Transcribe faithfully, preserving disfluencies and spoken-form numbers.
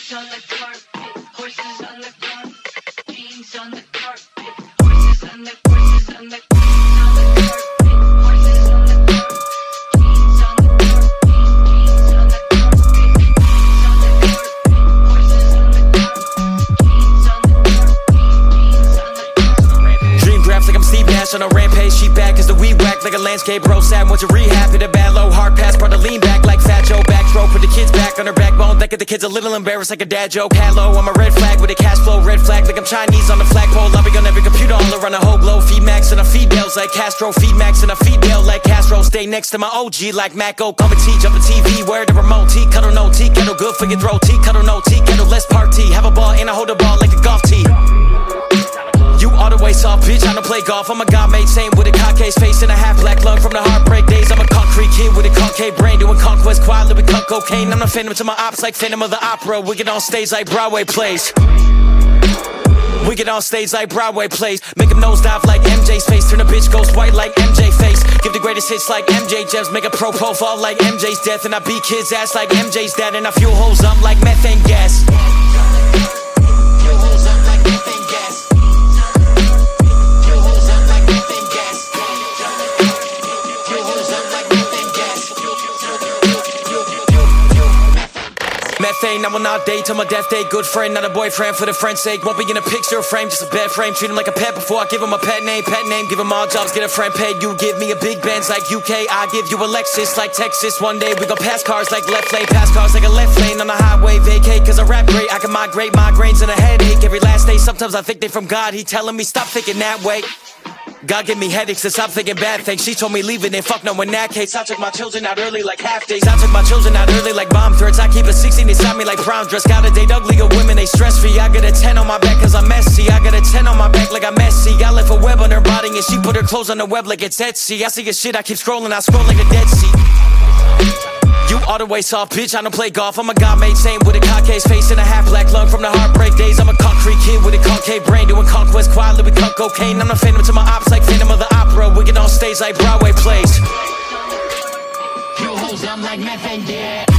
Jeans on the carpet, horses on the ground. Jeans on the carpet, horses on the horses on the jeans on the carpet, horses on the carpet. Jeans on the carpet, jeans on the carpet, jeans on the carpet, horses on the carpet. Jeans on the carpet, jeans on the carpet. Dream grabs like I'm Steve Nash on a rampage. She back as the weed whack like a landscape bro. Sad went to rehab, hit a bad low, hard pass, brought to lean back like Fat Joe. Back throw, put the kids back on her backbone. That get the kids a little embarrassed like a dad joke. Hello, I'm a red flag with a cash flow. Red flag like I'm Chinese on the flagpole. I'll be on every computer all around the whole globe. Feed Max and I feed Dells like Castro. Feed Max and I feed Dell like Castro. Stay next to my O G like Mac O. Come and T, jump a T V, where the remote. T, cuddle no T, kettle good for your throat. T, cuddle no T, kettle let's party. Have a ball and I hold a ball like a golf tee. You all the way soft, bitch, I don't play golf. I'm a god made same with a cockcase face and a half black lung from the heartbreak days. I'm a concrete kid with a concave brain, doing conquest quietly with cut cocaine. I'm a phantom to my ops like Phantom of the Opera. We get on stage like Broadway plays. We get on stage like Broadway plays. Make them nosedive like M J's face. Turn a bitch ghost white like M J face. Give the greatest hits like M J Gems. Make a pro profile like M J's death. And I beat kids ass like M J's dad. And I fuel hoes up like methane gas. Methane, I will not date till my death day. Good friend, not a boyfriend for the friend's sake. Won't be in a picture frame, just a bed frame. Treat him like a pet before I give him a pet name. Pet name, give him all jobs, get a friend paid. You give me a big Benz like U K, I give you a Lexus like Texas. One day we gon' pass cars like left lane. Pass cars like a left lane on the highway. Vacate cause I rap great, I can migrate. Migraines and a headache every last day. Sometimes I think they from God, he telling me stop thinking that way. God give me headaches to stop thinking bad things. She told me leave it and fuck no in that case. I took my children out early like half days. I took my children out early like bomb threats. I keep a sixteen inside me like prom dress. Gotta date uglier women, they stress free. I got a ten on my back cause I'm messy. I got a ten on my back like I'm messy. I left a web on her body and she put her clothes on the web like it's Etsy. I see your shit, I keep scrolling, I scroll like a Dead Sea. You all the way soft, bitch, I don't play golf. I'm a god made same with a cockcase face and a half black lung from the heartbreak days. I'm a concrete kid with a concave brain, doing conquest quietly with cut cocaine. I'm a phantom to my ops like Phantom of the Opera. We get on stage like Broadway plays. You hoes, I'm like methane, yeah.